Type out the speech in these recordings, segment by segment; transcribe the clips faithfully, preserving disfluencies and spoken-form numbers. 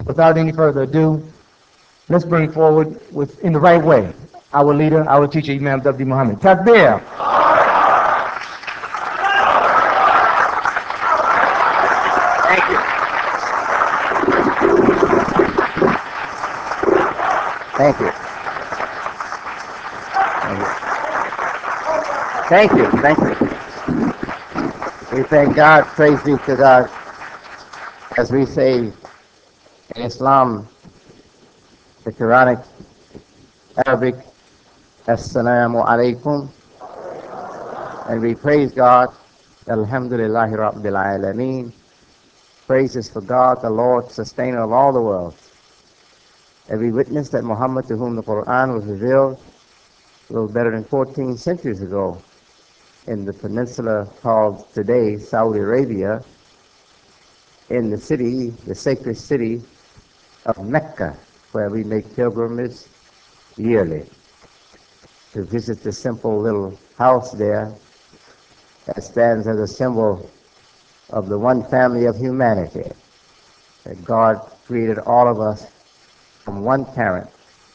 Without any further ado, let's bring forward with, in the right way, our leader, our teacher, Imam W. Muhammad. Takbir. Thank you. Thank you. Thank you. Thank you. Thank you. We thank God, praise be to God, as we say in Islam, the Quranic, Arabic, Assalamu alaikum, and we praise God, Alhamdulillahi Rabbil Alameen. Praises for God, the Lord, sustainer of all the world. And we witness that Muhammad, to whom the Quran was revealed a little better than fourteen centuries ago, in the peninsula called today Saudi Arabia, in the city, the sacred city of Mecca, where we make pilgrimage yearly to visit the simple little house there that stands as a symbol of the one family of humanity, that God created all of us from one parent,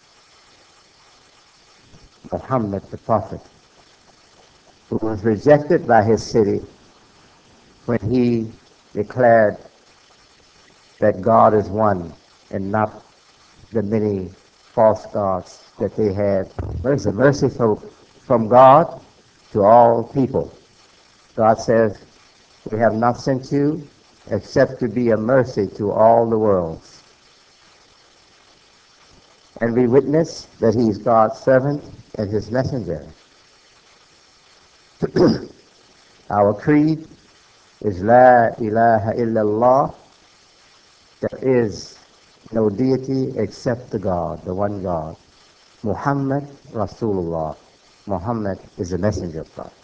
Muhammad the Prophet, who was rejected by his city when he declared that God is one and not the many false gods that they had. There's a mercy from, from God to all people. God says, we have not sent you except to be a mercy to all the worlds. And we witness that he's God's servant and his messenger. Our creed is La ilaha illallah. There is no deity except the God, the one God. Muhammad Rasulullah. Muhammad is the messenger of God.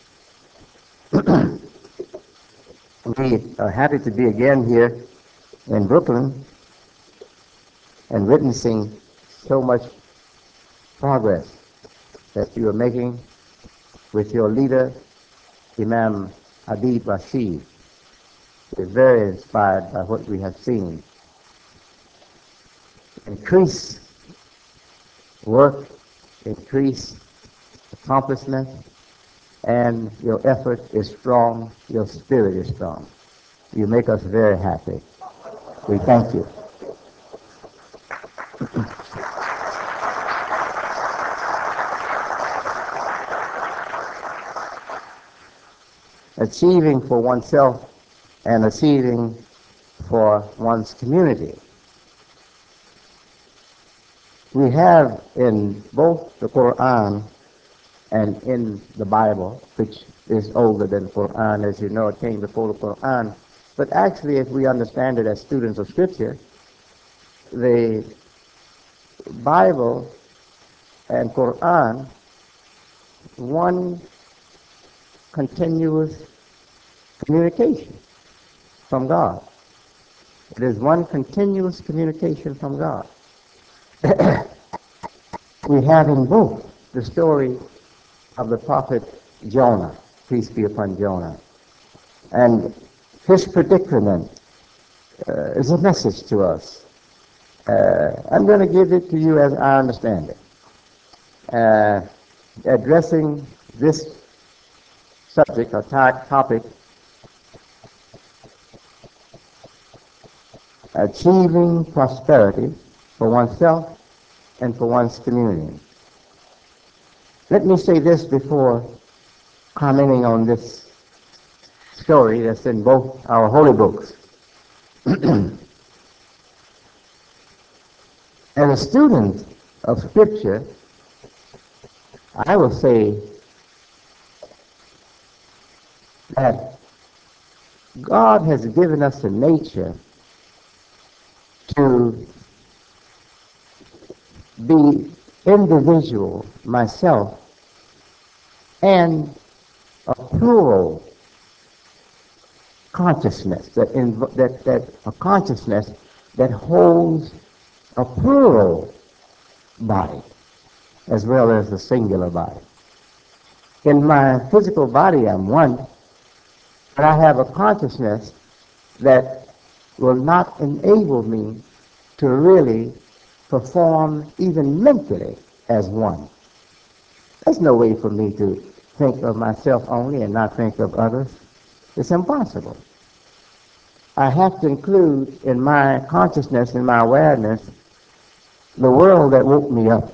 We are happy to be again here in Brooklyn and witnessing so much progress that you are making with your leader, Imam Habib Rashid. We're very inspired by what we have seen. Increase work, increase accomplishment, and your effort is strong, your spirit is strong. You make us very happy. We thank you. Achieving for oneself and achieving for one's community. We have in both the Quran and in the Bible, which is older than the Quran, as you know, it came before the Quran. But actually, if we understand it as students of Scripture, the Bible and Quran, one continuous communication from God. It is one continuous communication from God. We have in both the story of the prophet Jonah, peace be upon Jonah, and his predicament uh, is a message to us. Uh, I'm going to give it to you as I understand it. Uh, addressing this subject or topic, achieving prosperity for oneself and for one's community. Let me say this before commenting on this story that's in both our holy books. As a student of Scripture, I will say that God has given us a nature to be individual, myself, and a plural consciousness, that, inv- that, that a consciousness that holds a plural body as well as a singular body. In my physical body, I'm one, but I have a consciousness that will not enable me to really perform even mentally as one. There's no way for me to think of myself only and not think of others. It's impossible. I have to include in my consciousness, in my awareness, the world that woke me up.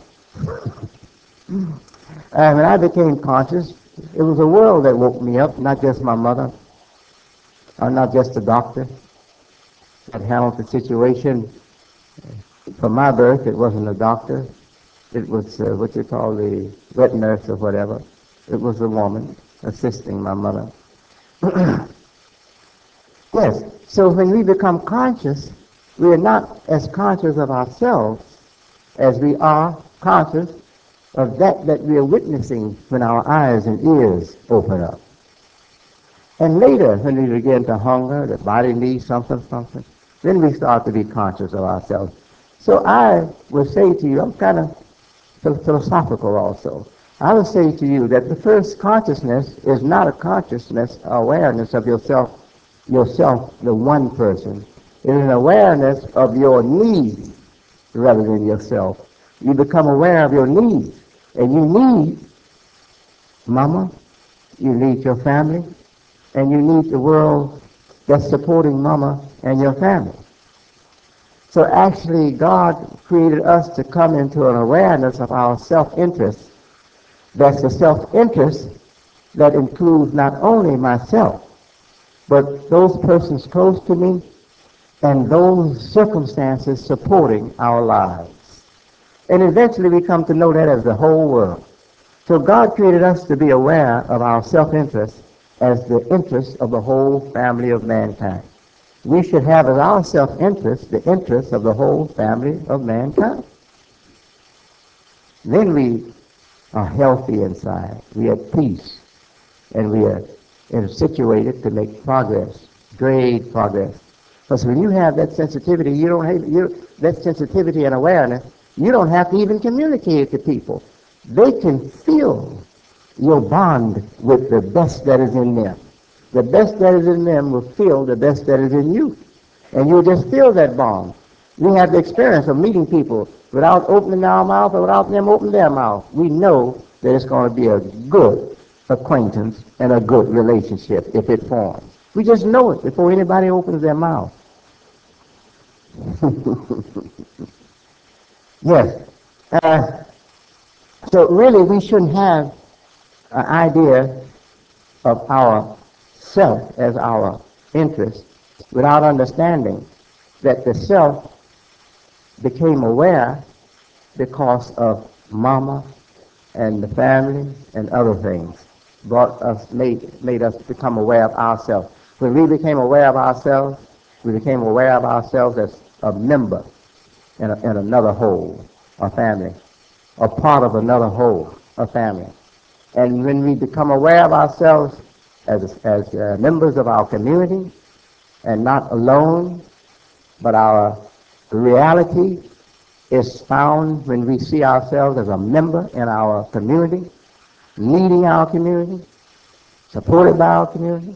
And when I became conscious, it was the world that woke me up, not just my mother, or not just the doctor that handled the situation. From my birth, it wasn't a doctor. It was uh, what you call the wet nurse or whatever. It was a woman assisting my mother. Yes, so when we become conscious, we are not as conscious of ourselves as we are conscious of that that we are witnessing when our eyes and ears open up. And later, when we begin to hunger, the body needs something, something, then we start to be conscious of ourselves. So I would say to you, I'm kind of philosophical also. I would say to you that the first consciousness is not a consciousness, awareness of yourself, yourself, the one person. It is an awareness of your needs rather than yourself. You become aware of your needs, and you need mama, you need your family, and you need the world that's supporting mama and your family. So actually, God created us to come into an awareness of our self-interest. That's the self-interest that includes not only myself, but those persons close to me and those circumstances supporting our lives. And eventually we come to know that as the whole world. So God created us to be aware of our self-interest as the interest of the whole family of mankind. We should have as our self-interest the interest of the whole family of mankind. Then we are healthy inside. We are at peace. And we are situated to make progress, great progress. Because when you have that sensitivity, you don't have you, that sensitivity and awareness, you don't have to even communicate it to people. They can feel your bond with the best that is in them. The best that is in them will feel the best that is in you. And you'll just feel that bond. We have the experience of meeting people without opening our mouth or without them opening their mouth. We know that it's going to be a good acquaintance and a good relationship if it forms. We just know it before anybody opens their mouth. Yes. Uh, so really we shouldn't have an idea of our self as our interest without understanding that the self became aware because of mama and the family and other things brought us made made us become aware of ourselves. When we became aware of ourselves, we became aware of ourselves as a member in, a, in another whole, a family, a part of another whole, a family. And when we become aware of ourselves as, as uh, members of our community and not alone, but our reality is found when we see ourselves as a member in our community, leading our community, supported by our community,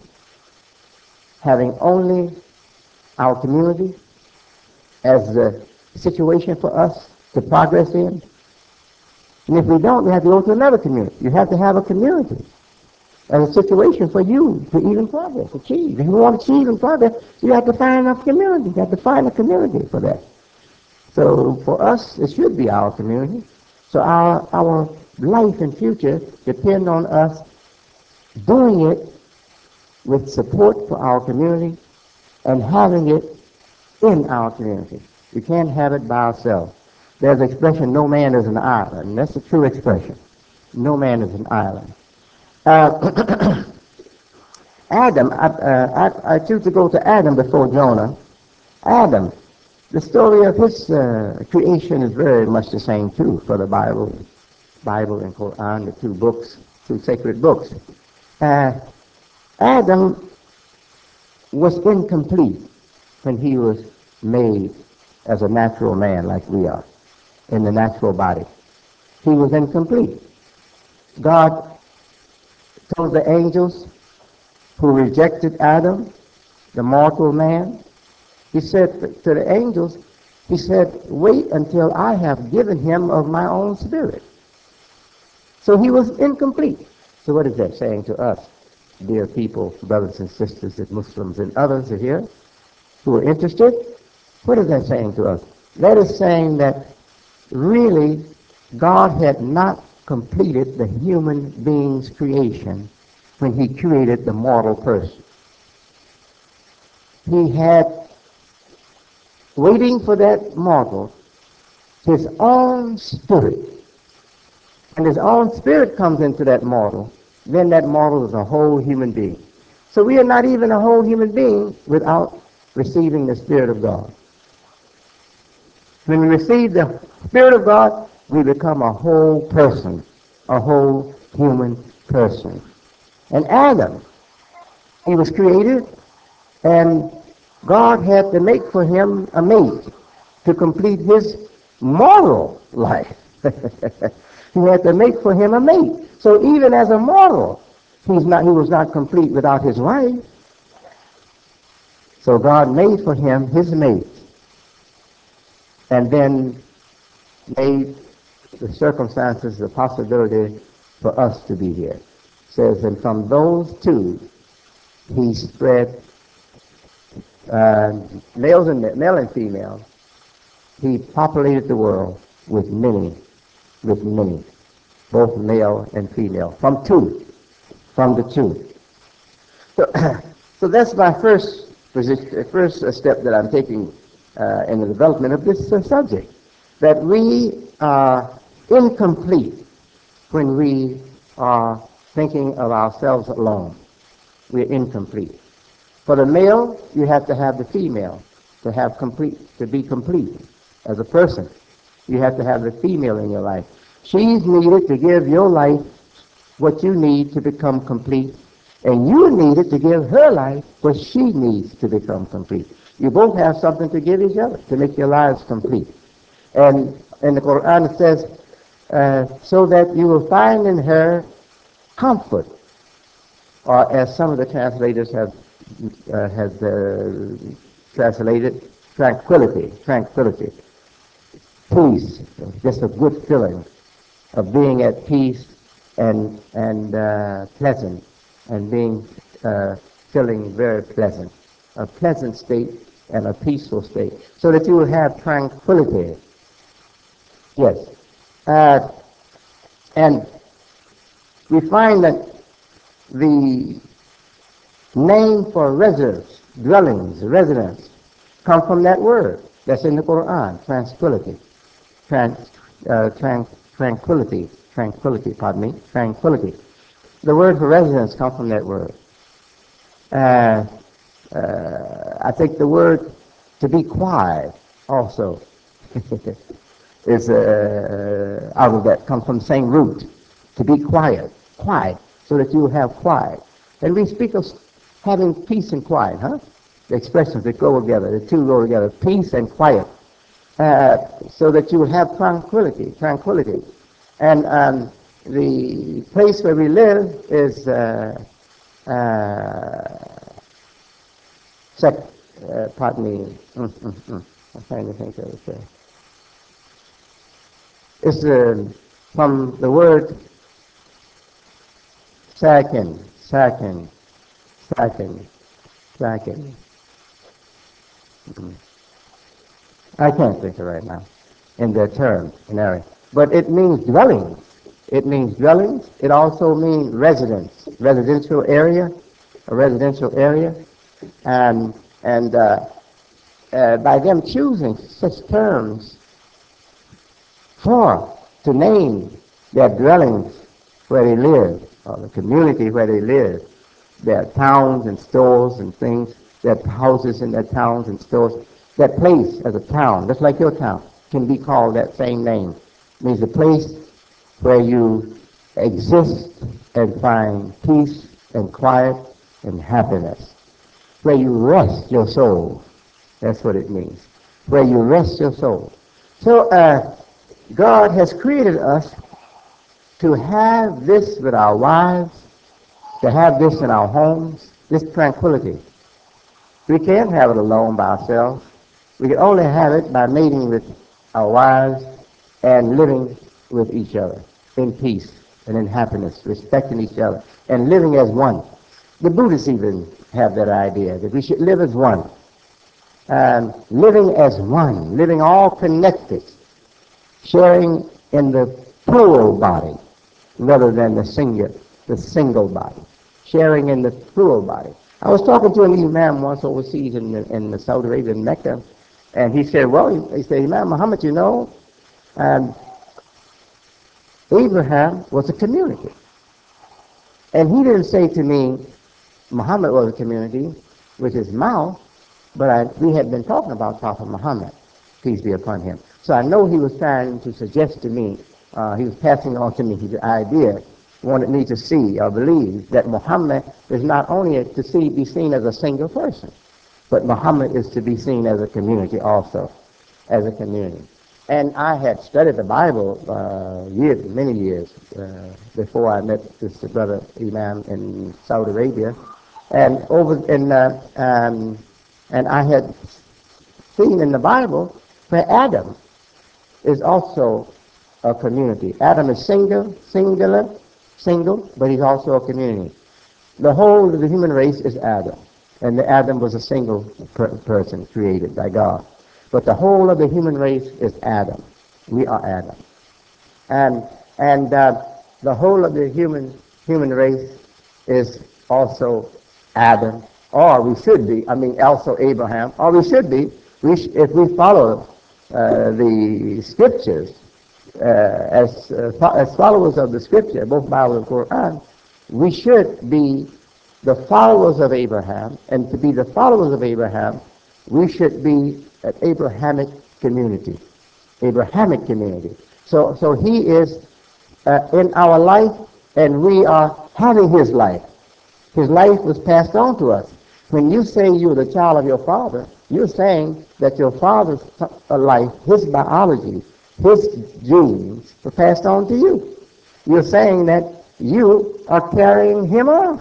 having only our community as the situation for us to progress in. And if we don't, we have to go to another community. You have to have a community as a situation for you to even progress, achieve. If you want to achieve and progress, you have to find enough community. You have to find a community for that. So for us, it should be our community. So our our life and future depend on us doing it with support for our community and having it in our community. We can't have it by ourselves. There's an expression, no man is an island. And that's a true expression. No man is an island. Uh, Adam, I, uh, I, I choose to go to Adam before Jonah. Adam, the story of his uh, creation is very much the same too for the Bible, Bible and Quran, the two books, two sacred books. Uh, Adam was incomplete when he was made as a natural man like we are, in the natural body. He was incomplete. God told the angels who rejected Adam, the mortal man, he said to the angels, He said, wait until I have given him of my own spirit. So he was incomplete. So what is that saying to us, dear people, brothers and sisters and Muslims and others are here who are interested? What is that saying to us? That is saying that really God had not completed the human being's creation when he created the mortal person. He had, waiting for that mortal, his own spirit. And his own spirit comes into that mortal, then that mortal is a whole human being. So we are not even a whole human being without receiving the Spirit of God. When we receive the Spirit of God, we become a whole person, a whole human person. And Adam, he was created, and God had to make for him a mate to complete his moral life. He had to make for him a mate. So even as a mortal, he's not, he was not complete without his wife. So God made for him his mate, and then made the circumstances, the possibility for us to be here. It says, and from those two, he spread uh, males and male and female. He populated the world with many, with many, both male and female, from two, from the two. So, so that's my first position, first step that I'm taking uh, in the development of this uh, subject, that we are incomplete when we are thinking of ourselves alone. We're incomplete. For the male, you have to have the female to have complete, to be complete as a person. You have to have the female in your life. She's needed to give your life what you need to become complete, and you needed to give her life what she needs to become complete. You both have something to give each other to make your lives complete. And in the Quran it says, uh, so that you will find in her comfort, or as some of the translators have uh, has uh, translated, tranquility, tranquility, peace, just a good feeling of being at peace and and uh, pleasant, and being uh, feeling very pleasant, a pleasant state and a peaceful state, so that you will have tranquility. Yes, uh, and we find that the name for residence, dwellings, residence, come from that word that's in the Quran, tranquility, Trans, uh, tran, tranquility, tranquility, pardon me, tranquility. The word for residence comes from that word. Uh, uh, I think the word to be quiet also is uh, out of that, comes from the same root, to be quiet, quiet, so that you will have quiet. And we speak of having peace and quiet, huh? The expressions that go together, the two go together, peace and quiet, uh, so that you will have tranquility, tranquility. And um, the place where we live is uh, uh, sec, uh, pardon me, mm, mm, mm. I'm trying to think of it. Uh, it's uh, from the word sakin, sakin, sakin, sakin. Mm. I can't think of it right now in their term, in area. But it means dwelling. It means dwellings. It also means residence, residential area, a residential area. And, and uh, uh, by them choosing such terms for, to name their dwellings where they live, or the community where they live, their towns and stores and things, their houses in their towns and stores, that place as a town, just like your town, can be called that same name. It means a place where you exist and find peace and quiet and happiness, where you rest your soul. That's what it means, where you rest your soul. So uh, God has created us to have this with our wives, to have this in our homes, this tranquility. We can't have it alone by ourselves. We can only have it by mating with our wives and living with each other in peace and in happiness, respecting each other, and living as one. The Buddhists even have that idea, that we should live as one. And living as one, living all connected, sharing in the plural body rather than the singular, the single body, sharing in the plural body. I was talking to an imam once overseas in, the, in the Saudi Arabia, in Mecca, and he said, well, he, he said, Imam Muhammad, you know, um, Abraham was a community. And he didn't say to me, Muhammad was a community with his mouth, but I, we had been talking about Prophet Muhammad, peace be upon him. So I know he was trying to suggest to me, uh, he was passing on to me his idea, wanted me to see or believe that Muhammad is not only to see, be seen as a single person, but Muhammad is to be seen as a community also, as a community. And I had studied the Bible uh, years, many years uh, before I met this brother Imam in Saudi Arabia, and over in uh, um, and I had seen in the Bible where Adam is also a community. Adam is single, singular, single, but he's also a community. The whole of the human race is Adam, and the Adam was a single per person created by God. But the whole of the human race is Adam. We are Adam. And and uh, the whole of the human human race is also Adam, or we should be, I mean also Abraham, or we should be, we sh if we follow uh, the scriptures, uh, as, uh, fo as followers of the scripture, both Bible and Quran, we should be the followers of Abraham, and to be the followers of Abraham, we should be an Abrahamic community. Abrahamic community. So, so he is uh, in our life, and we are having his life. His life was passed on to us. When you say you're the child of your father, you're saying that your father's life, his biology, his genes were passed on to you. You're saying that you are carrying him on.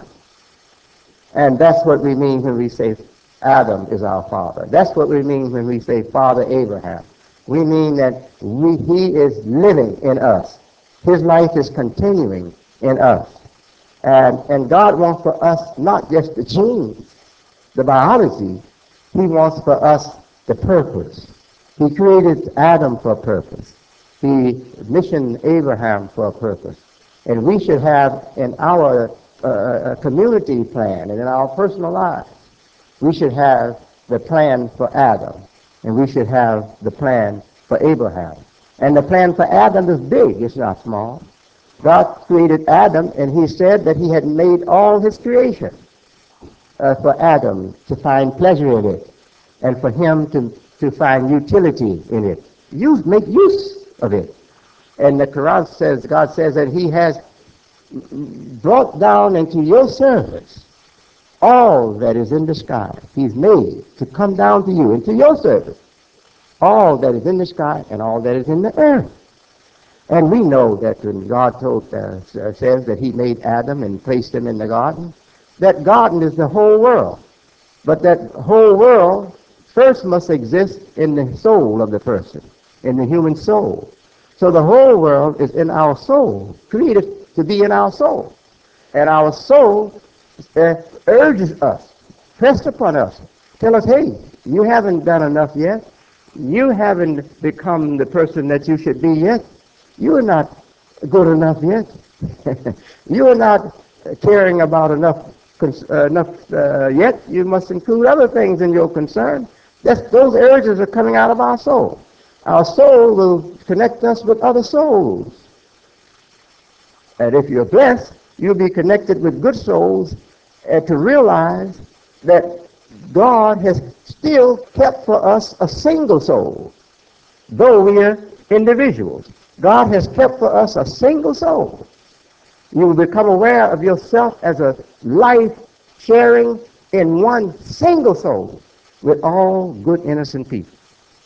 And that's what we mean when we say Adam is our father. That's what we mean when we say Father Abraham. We mean that we, he is living in us. His life is continuing in us. And, and God wants for us not just the genes, the biology. He wants for us the purpose. He created Adam for a purpose. He missioned Abraham for a purpose. And we should have in our uh, community plan and in our personal lives, we should have the plan for Adam, and we should have the plan for Abraham. And the plan for Adam is big, it's not small. God created Adam, and he said that he had made all his creation uh, for Adam to find pleasure in it, and for him to, to find utility in it. Use, make use of it. And the Quran says, God says that he has brought down into your service all that is in the sky. He's made to come down to you, into your service, all that is in the sky and all that is in the earth. And we know that when God told, uh, says that he made Adam and placed him in the garden, that garden is the whole world. But that whole world first must exist in the soul of the person, in the human soul. So the whole world is in our soul, created to be in our soul. And our soul uh, urges us, pressed upon us, tell us, hey, you haven't done enough yet. You haven't become the person that you should be yet. You are not good enough yet. You are not caring about enough uh, enough uh, yet. You must include other things in your concern. That's, those urges are coming out of our soul. Our soul will connect us with other souls. And if you're blessed, you'll be connected with good souls uh, to realize that God has still kept for us a single soul, though we are individuals. God has kept for us a single soul. You will become aware of yourself as a life sharing in one single soul with all good, innocent people.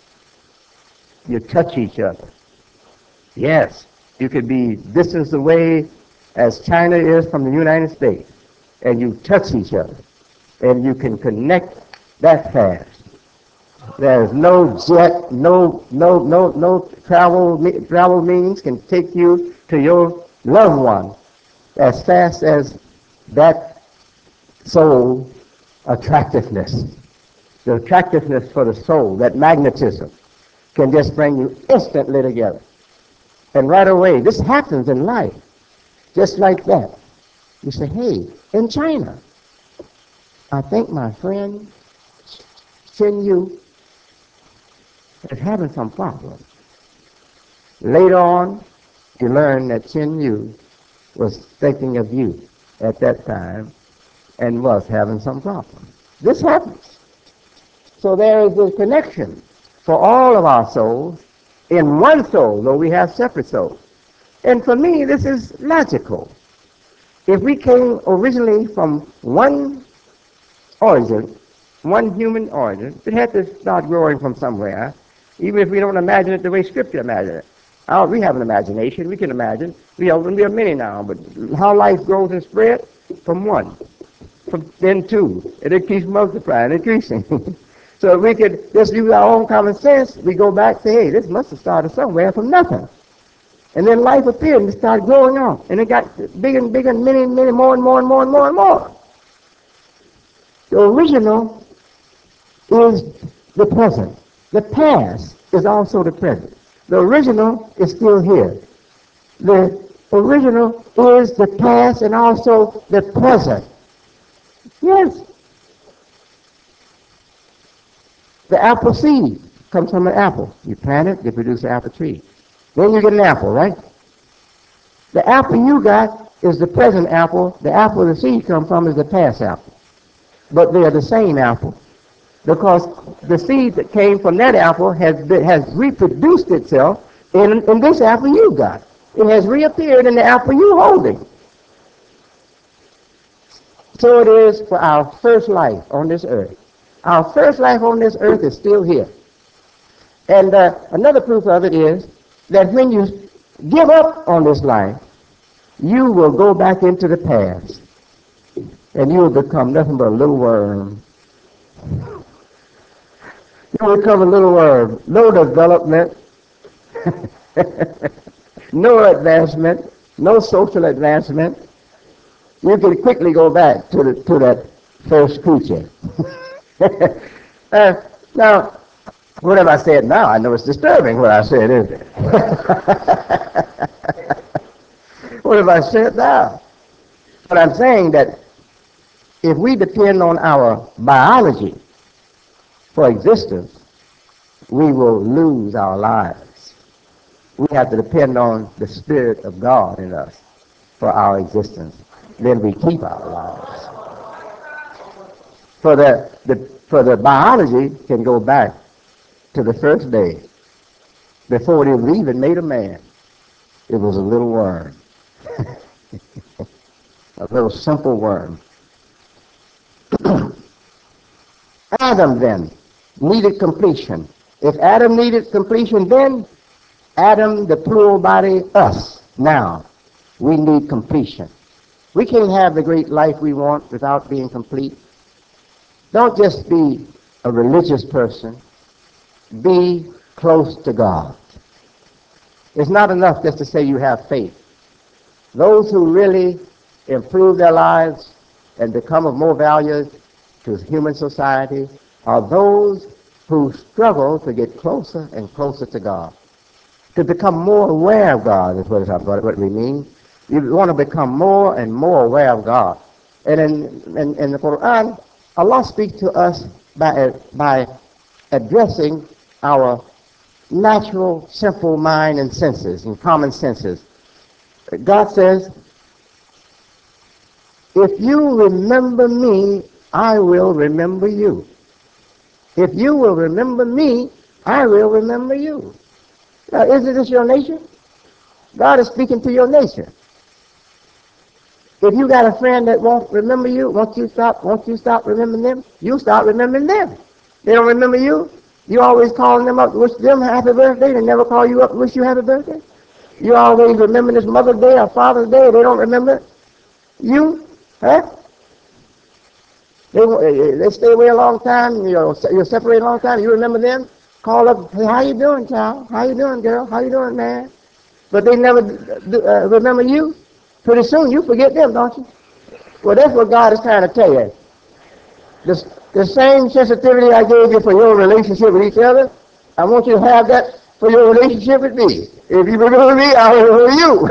You touch each other. Yes, you could be distance away as China is from the United States, and you touch each other, and you can connect that fast. There's no jet, no no no no travel me- travel means can take you to your loved one as fast as that soul attractiveness. The attractiveness for the soul, that magnetism, can just bring you instantly together. And right away, this happens in life, just like that. You say, hey, in China, I think my friend Shen Yu is having some problems. Later on, you learn that Shen Yu was thinking of you at that time and was having some problems. This happens. So there is a connection for all of our souls in one soul, though we have separate souls. And for me, this is logical. If we came originally from one origin, one human origin, it had to start growing from somewhere, even if we don't imagine it the way Scripture imagines it. Our, we have an imagination, we can imagine. We are, we are many now, but how life grows and spreads? From one, from then two, and it keeps multiplying, increasing. So if we could just use our own common sense, we go back and say, hey, this must have started somewhere from nothing. And then life appeared and it started growing on. And it got bigger and bigger and many, many more and more and more and more and more. The original is the present. The past is also the present. The original is still here. The original is the past and also the present. Yes. The apple seed comes from an apple. You plant it, you produce an apple tree. Then you get an apple, right? The apple you got is the present apple. The apple the seed comes from is the past apple. But they are the same apple. Because the seed that came from that apple has been, has reproduced itself in, in this apple you got. It has reappeared in the apple you're holding. So it is for our first life on this earth. Our first life on this earth is still here. And uh, another proof of it is that when you give up on this life, you will go back into the past. And you will become nothing but a little worm. You will become a little worm. No development. No advancement. No social advancement. You can quickly go back to the to that first creature. uh, now, what have I said now? I know it's disturbing what I said, isn't it? What have I said now? But I'm saying that if we depend on our biology for existence, we will lose our lives. We have to depend on the Spirit of God in us for our existence. Then we keep our lives. For the, the, for the biology can go back to the first day. Before it was even made a man, it was a little worm. A little simple worm. Adam then needed completion. If Adam needed completion then, Adam, the plural body, us, now, we need completion. We can't have the great life we want without being complete. Don't just be a religious person. Be close to God. It's not enough just to say you have faith. Those who really improve their lives and become of more value to human society are those who struggle to get closer and closer to God. To become more aware of God is what, what we mean. You want to become more and more aware of God. And in, in, in the Quran, Allah speaks to us by, by addressing our natural, simple mind and senses and common senses. God says, if you remember me, I will remember you. If you will remember me, I will remember you. Now, isn't this your nature? God is speaking to your nature. If you got a friend that won't remember you, won't you stop, won't you stop remembering them? You stop remembering them. They don't remember you. You always calling them up to wish them happy birthday. They never call you up to wish you happy birthday. You always remember this Mother's Day or Father's Day. They don't remember you. Huh? They, they stay away a long time. You know, you're separated a long time. You remember them? Call up, hey, how you doing, child? How you doing, girl? How you doing, man? But they never uh, remember you. Pretty soon you forget them, don't you? Well, that's what God is trying to tell you. The, the same sensitivity I gave you for your relationship with each other, I want you to have that for your relationship with me. If you remember me, I will remember you.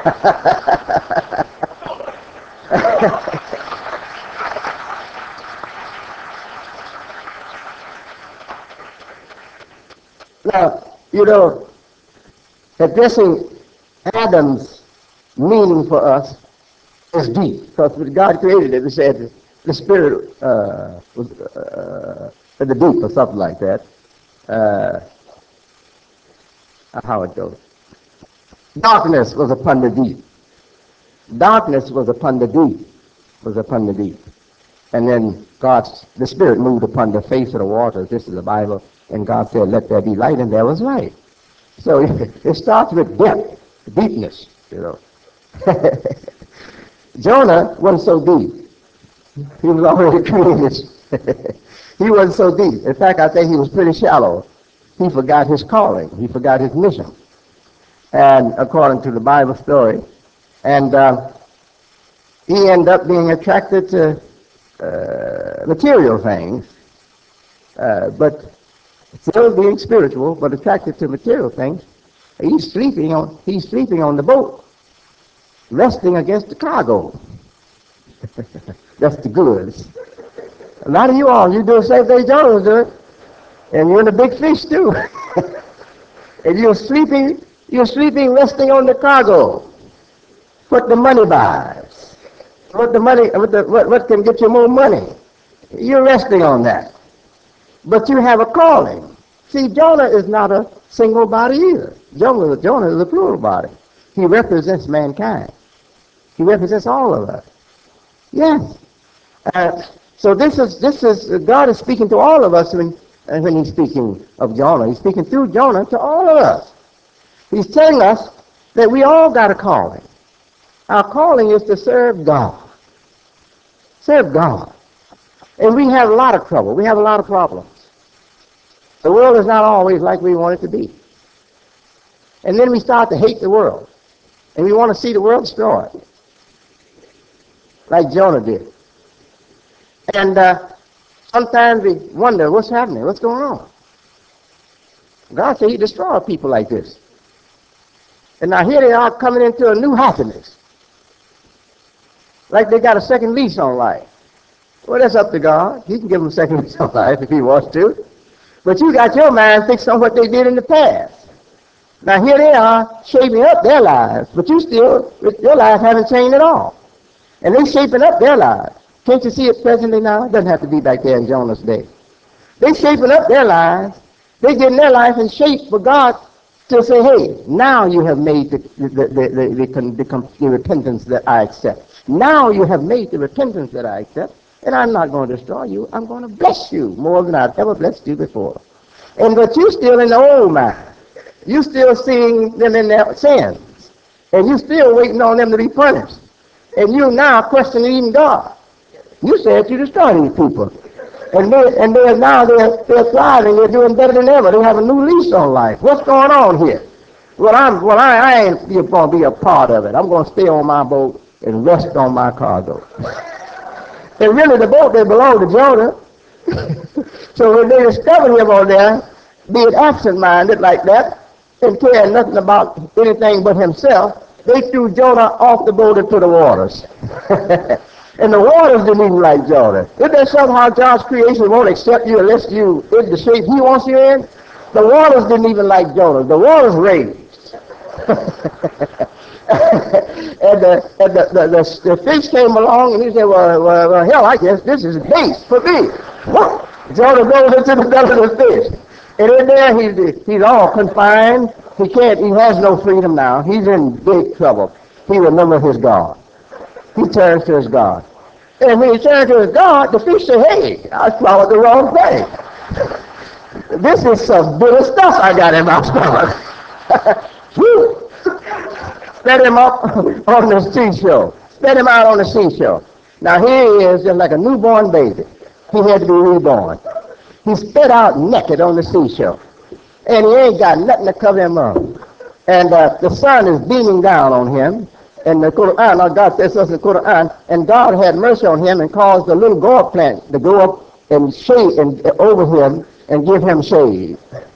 Now, you know, addressing Adam's meaning for us is deep, because when God created it, it said the spirit uh, was uh, in the deep or something like that. Uh, how it goes. Darkness was upon the deep. Darkness was upon the deep. Was upon the deep. And then God's, the Spirit moved upon the face of the waters. This is the Bible. And God said, let there be light, and there was light. So it starts with depth, deepness, you know. Jonah wasn't so deep. He was already created. He wasn't so deep. In fact, I think he was pretty shallow. He forgot his calling. He forgot his mission. And according to the Bible story, and uh, he ended up being attracted to uh, material things, uh, but still being spiritual, but attracted to material things. He's sleeping on. He's sleeping on the boat, resting against the cargo. That's the goods. A lot of you all, you do the same thing Jonah was doing, and you're in the big fish too. And you're sleeping. You're sleeping, resting on the cargo. What the money buys. What the money. What, the, what, what can get you more money? You're resting on that. But you have a calling. See, Jonah is not a single body either. Jonah, Jonah is a plural body. He represents mankind. He represents all of us. Yes. Uh, so this is this is God is speaking to all of us when uh, when He's speaking of Jonah. He's speaking through Jonah to all of us. He's telling us that we all got a calling. Our calling is to serve God. Serve God. And we have a lot of trouble. We have a lot of problems. The world is not always like we want it to be. And then we start to hate the world. And we want to see the world destroyed. Like Jonah did. And uh, sometimes we wonder, what's happening? What's going on? God said He destroyed people like this. And now here they are coming into a new happiness. Like they got a second lease on life. Well, that's up to God. He can give them a second lease on life if He wants to. But you got your mind fixed on what they did in the past. Now here they are shaping up their lives, but you still, your life haven't changed at all. And they're shaping up their lives. Can't you see it presently now? It doesn't have to be back there in Jonah's day. They're shaping up their lives. They're getting their life in shape for God to say, hey, now you have made the, the, the, the, the, the, the repentance that I accept. Now you have made the repentance that I accept, and I'm not going to destroy you. I'm going to bless you more than I've ever blessed you before. And but you still in the old mind. You still seeing them in their sins. And you still waiting on them to be punished. And you now questioning even God. You said you destroyed these people. And they and they're now they're they're thriving, they're doing better than ever. They have a new lease on life. What's going on here? Well I'm well I, I ain't gonna be a part of it. I'm gonna stay on my boat and rest on my cargo. And really the boat they belong to Jonah. So when they discovered him on there, being absent-minded like that, and caring nothing about anything but himself, they threw Jonah off the boat into the waters. And the waters didn't even like Jonah. Isn't that somehow God's creation won't accept you unless you in the shape He wants you in? The waters didn't even like Jonah. The waters raged. And, the, and the, the, the, the fish came along and he said, well, well, well, hell, I guess this is base for me. Whoa! Jonah goes into the belly of the fish. And in there, he's, he's all confined. He can't, he has no freedom now. He's in big trouble. He remembers his God. He turns to his God. And when he turns to his God, the fish say, hey, I swallowed the wrong thing. This is some bitter stuff I got in my stomach. Set him up on the seashore. Set him out on the seashore. Now here he is, just like a newborn baby. He had to be reborn. He's spit out naked on the seashore. And he ain't got nothing to cover him up. And uh, the sun is beaming down on him. And the Quran, our God says us in the Quran, and God had mercy on him and caused the little gourd plant to go up and shade and, uh, over him and give him shade.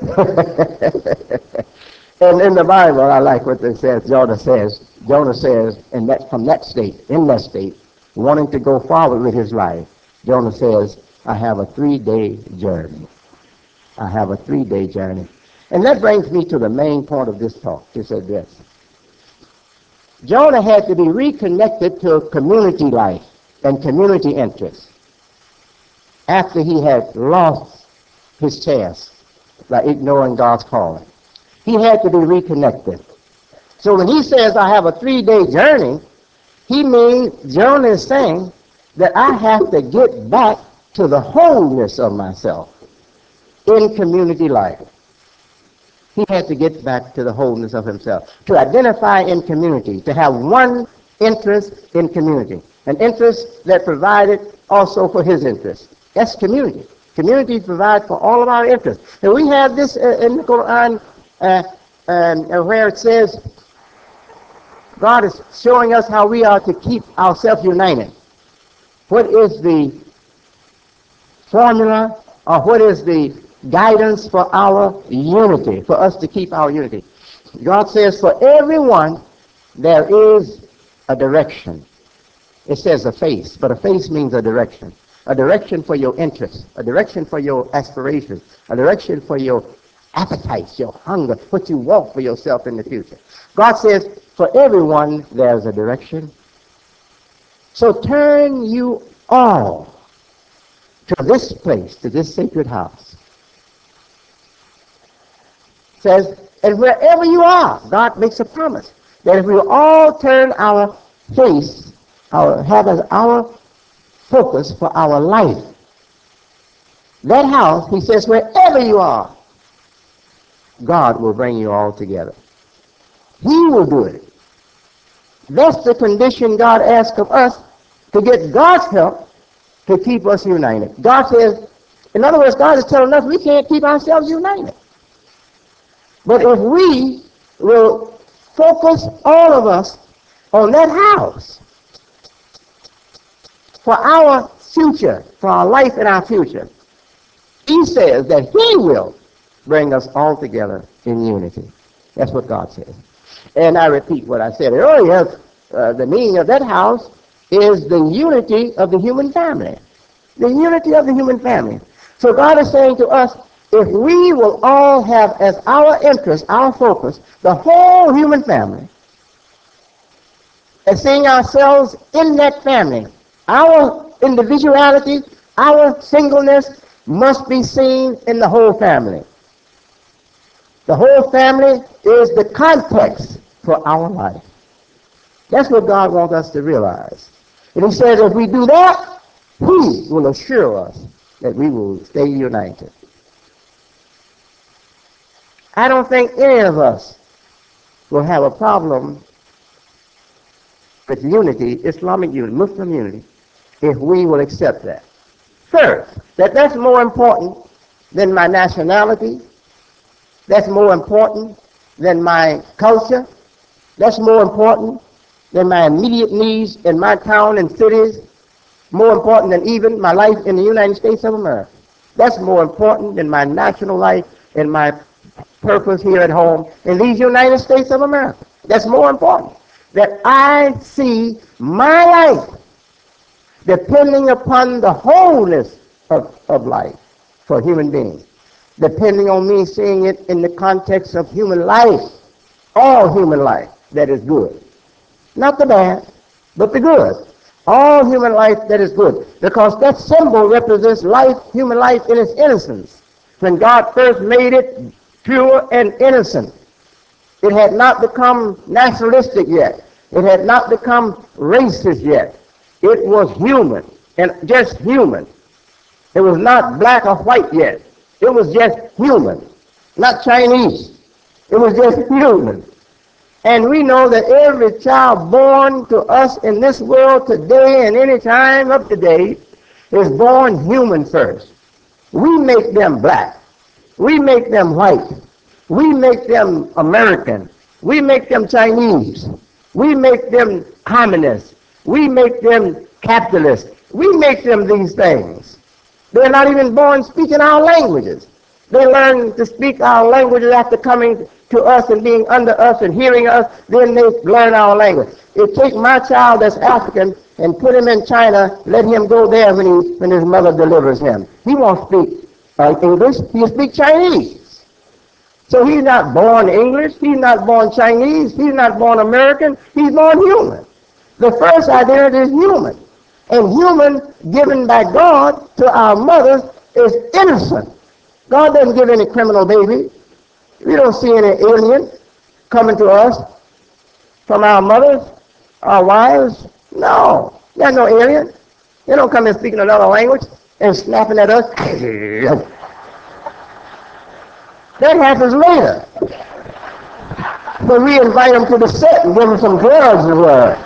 And in the Bible, I like what it says. Jonah says, Jonah says, and that from that state, in that state, wanting to go forward with his life, Jonah says, I have a three-day journey. I have a three-day journey. And that brings me to the main point of this talk. He said this. Jonah had to be reconnected to community life and community interests after he had lost his chance by ignoring God's calling. He had to be reconnected. So when he says, I have a three-day journey, he means, Jonah is saying that I have to get back to the wholeness of myself in community life. He had to get back to the wholeness of himself, to identify in community, to have one interest in community, an interest that provided also for his interest. That's community. Community provides for all of our interests. And we have this uh, in the Quran uh, um, uh, where it says, God is showing us how we are to keep ourselves united. What is the formula, or what is the guidance for our unity, for us to keep our unity? God says, for everyone there is a direction. It says a face, but a face means a direction. A direction for your interests, a direction for your aspirations, a direction for your appetites, your hunger, what you want for yourself in the future. God says, for everyone there's a direction. So turn you all to this place, to this sacred house. It says, and wherever you are, God makes a promise that if we all turn our face, our have as our focus for our life, that house, he says, wherever you are, God will bring you all together. He will do it. That's the condition God asks of us, to get God's help to keep us united. God says, in other words, God is telling us we can't keep ourselves united. But if we will focus, all of us, on that house for our future, for our life and our future, he says that he will bring us all together in unity. That's what God says. And I repeat what I said earlier. Uh, the meaning of that house is the unity of the human family. The unity of the human family. So God is saying to us, if we will all have as our interest, our focus, the whole human family, and seeing ourselves in that family, our individuality, our singleness must be seen in the whole family. The whole family is the context for our life. That's what God wants us to realize. And he says if we do that, he will assure us that we will stay united. I don't think any of us will have a problem with unity, Islamic unity, Muslim unity, if we will accept that. First, that that's more important than my nationality, that's more important than my culture, that's more important than my immediate needs in my town and cities, more important than even my life in the United States of America. That's more important than my national life and my purpose here at home in these United States of America. That's more important. That I see my life depending upon the wholeness of, of life for human beings. Depending on me seeing it in the context of human life, all human life that is good. Not the bad, but the good. All human life that is good. Because that symbol represents life, human life in its innocence. When God first made it pure and innocent, it had not become nationalistic yet. It had not become racist yet. It was human, and just human. It was not black or white yet. It was just human, not Chinese. It was just human. And we know that every child born to us in this world today and any time of today is born human first. We make them black. We make them white. We make them American. We make them Chinese. We make them communists. We make them capitalists. We make them these things. They're not even born speaking our languages. They learn to speak our languages after coming to us and being under us and hearing us. Then they learn our language. If take my child that's African and put him in China, let him go there when, he, when his mother delivers him. He won't speak uh, English. He'll speak Chinese. So he's not born English. He's not born Chinese. He's not born American. He's born human. The first identity is human. And human given by God to our mothers is innocent. God doesn't give any criminal baby. We don't see any alien coming to us from our mothers, our wives. No, there's no alien. They don't come in speaking another language and snapping at us. That happens later. But we invite them to the set and give them some drugs as well.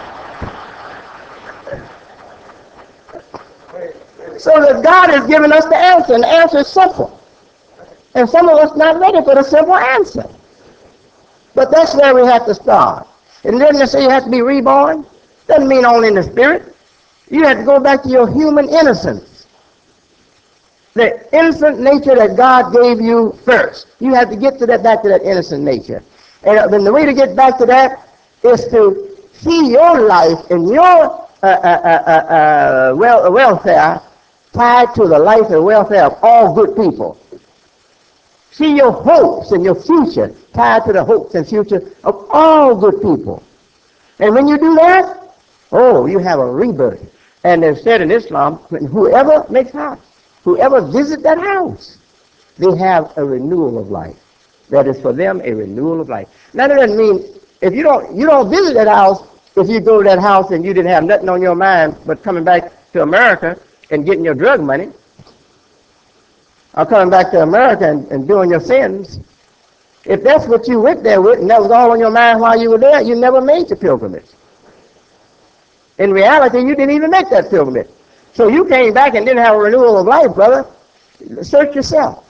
So that God has given us the answer, and the answer is simple. And some of us not ready for the simple answer. But that's where we have to start. And then they say you have to be reborn. Doesn't mean only in the spirit. You have to go back to your human innocence. The innocent nature that God gave you first. You have to get to that, back to that innocent nature. And then the way to get back to that is to see your life and your uh, uh, uh, uh, well, welfare tied to the life and welfare of all good people. See your hopes and your future tied to the hopes and future of all good people. And when you do that, oh, you have a rebirth. And they've said in Islam, whoever makes house, whoever visits that house, they have a renewal of life. That is for them a renewal of life. Now that doesn't mean if you don't you don't visit that house, if you go to that house and you didn't have nothing on your mind but coming back to America and getting your drug money, or coming back to America and, and doing your sins. If that's what you went there with and that was all on your mind while you were there, you never made the pilgrimage. In reality, you didn't even make that pilgrimage. So you came back and didn't have a renewal of life, brother. Search yourself.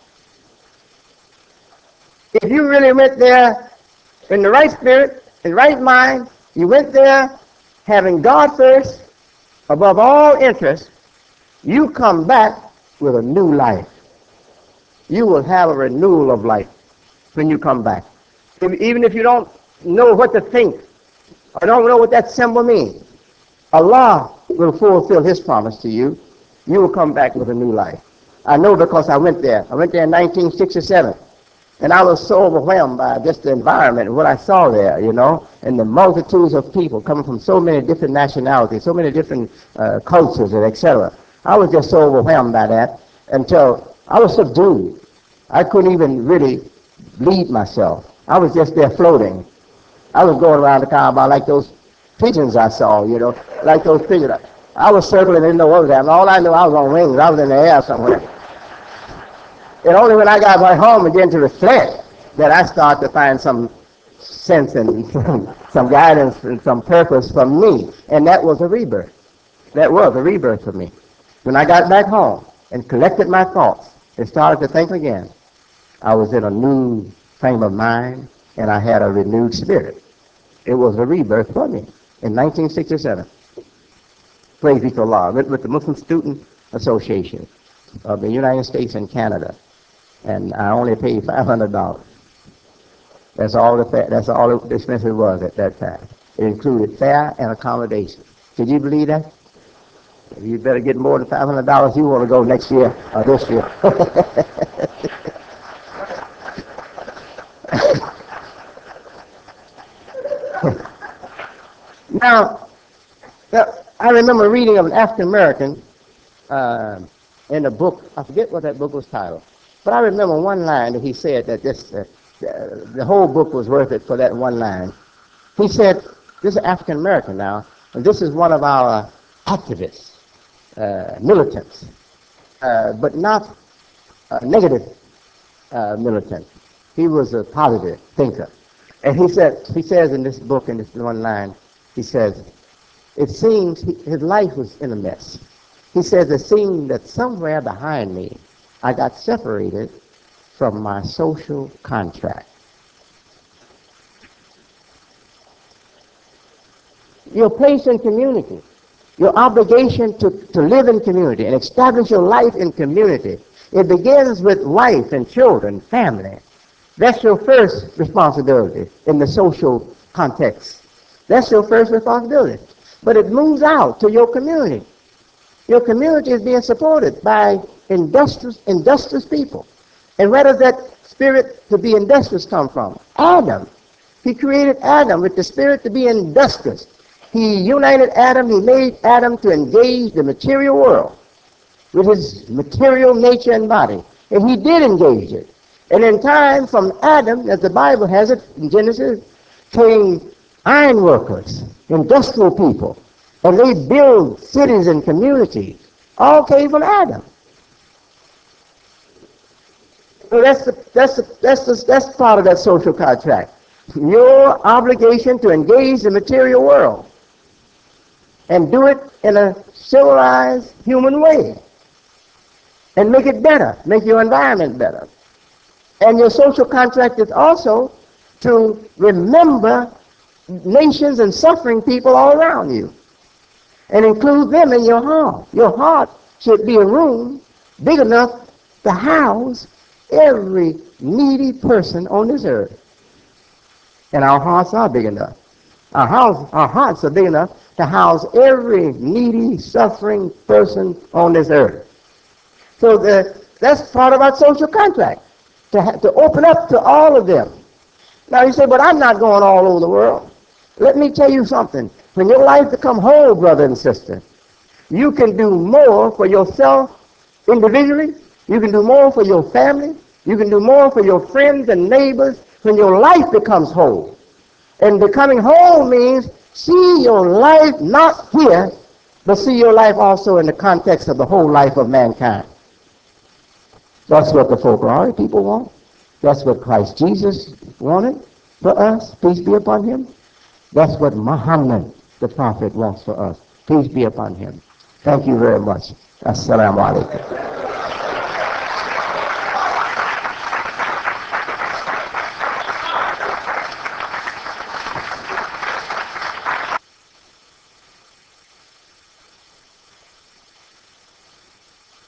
If you really went there in the right spirit, in the right mind, you went there having God first, above all interests, you come back with a new life. You will have a renewal of life when you come back. If, even if you don't know what to think or don't know what that symbol means, Allah will fulfill His promise to you. You will come back with a new life. I know because I went there. I went there in nineteen sixty-seven. And I was so overwhelmed by just the environment and what I saw there, you know, and the multitudes of people coming from so many different nationalities, so many different uh, cultures, and et cetera. I was just so overwhelmed by that until I was subdued. I couldn't even really lead myself. I was just there floating. I was going around the Kaaba like those pigeons I saw, you know, like those pigeons. I was circling, didn't know what was happening. All I knew, I was on wings. I was in the air somewhere. And only when I got back home and began to reflect that I started to find some sense and some, some guidance and some purpose for me. And that was a rebirth. That was a rebirth for me. When I got back home and collected my thoughts and started to think again, I was in a new frame of mind and I had a renewed spirit. It was a rebirth for me in nineteen sixty-seven. Praise be to Allah. With, with the Muslim Student Association of the United States and Canada. And I only paid five hundred dollars. That's all the fa- that's all the expenses was at that time. It included fare and accommodation. Could you believe that? You better get more than five hundred dollars. You want to go next year or this year. now, now, I remember reading of an African American uh, in a book. I forget what that book was titled. But I remember one line that he said that this, uh, the, the whole book was worth it for that one line. He said, this is African American now, and this is one of our activists, uh, militants, uh, but not a negative uh, militant. He was a positive thinker. And he said, he says in this book, in this one line, he says, it seems he, his life was in a mess. He says, it seemed that somewhere behind me, I got separated from my social contract. Your place in community, your obligation to, to live in community and establish your life in community, it begins with wife and children, family. That's your first responsibility in the social context. That's your first responsibility. But it moves out to your community. Your community is being supported by industrious, industrious people. And where does that spirit to be industrious come from? Adam. He created Adam with the spirit to be industrious. He united Adam. He made Adam to engage the material world with his material nature and body. And he did engage it. And in time, from Adam, as the Bible has it in Genesis, came iron workers, industrial people. And they build cities and communities. All came from Adam. So that's the, that's the, that's the, that's part of that social contract. Your obligation to engage the material world and do it in a civilized human way and make it better, make your environment better. And your social contract is also to remember nations and suffering people all around you and include them in your heart. Your heart should be a room big enough to house every needy person on this earth. And our hearts are big enough. Our, house, our hearts are big enough to house every needy, suffering person on this earth. So the, that's part of our social contract, to, ha- to open up to all of them. Now you say, but I'm not going all over the world. Let me tell you something. When your life becomes whole, brother and sister, you can do more for yourself individually. You can do more for your family. You can do more for your friends and neighbors when your life becomes whole. And becoming whole means see your life not here, but see your life also in the context of the whole life of mankind. That's what the folkloric people want. That's what Christ Jesus wanted for us. Peace be upon him. That's what Muhammad, the prophet, wants for us. Peace be upon him. Thank you very much. Assalamu alaikum.